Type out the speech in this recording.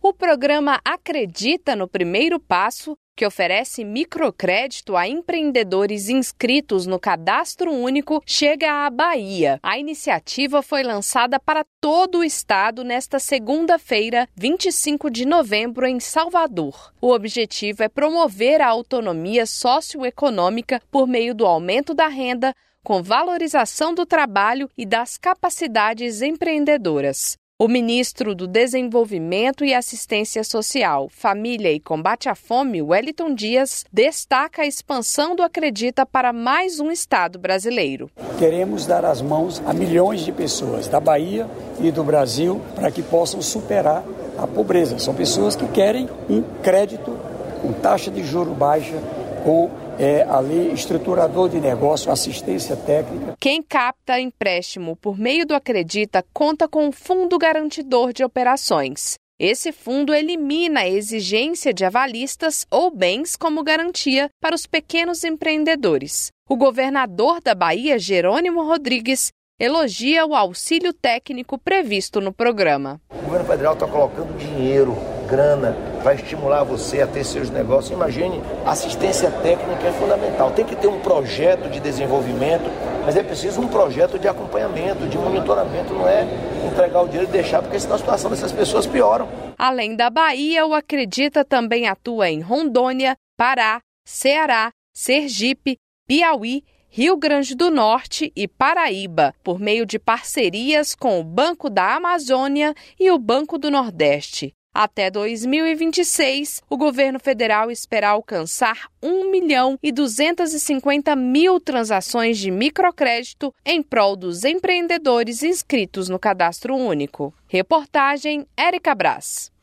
O programa Acredita no Primeiro Passo, que oferece microcrédito a empreendedores inscritos no Cadastro Único, chega à Bahia. A iniciativa foi lançada para todo o estado nesta segunda-feira, 25 de novembro, em Salvador. O objetivo é promover a autonomia socioeconômica por meio do aumento da renda, com valorização do trabalho e das capacidades empreendedoras. O ministro do Desenvolvimento e Assistência Social, Família e Combate à Fome, Wellington Dias, destaca a expansão do Acredita para mais um estado brasileiro. Queremos dar as mãos a milhões de pessoas da Bahia e do Brasil para que possam superar a pobreza. São pessoas que querem um crédito com taxa de juros baixa, com ali estruturador de negócio, assistência técnica. Quem capta empréstimo por meio do Acredita conta com um fundo garantidor de operações. Esse fundo elimina a exigência de avalistas ou bens como garantia para os pequenos empreendedores. O governador da Bahia, Jerônimo Rodrigues, elogia o auxílio técnico previsto no programa. O governo federal está colocando dinheiro, grana, para estimular você a ter seus negócios. Imagine, assistência técnica é fundamental. Tem que ter um projeto de desenvolvimento, mas é preciso um projeto de acompanhamento, de monitoramento. Não é entregar o dinheiro e deixar, porque senão a situação dessas pessoas pioram. Além da Bahia, o Acredita também atua em Rondônia, Pará, Ceará, Sergipe, Piauí, Rio Grande do Norte e Paraíba, por meio de parcerias com o Banco da Amazônia e o Banco do Nordeste. Até 2026, o governo federal espera alcançar 1.250.000 transações de microcrédito em prol dos empreendedores inscritos no Cadastro Único. Reportagem Érica Brás.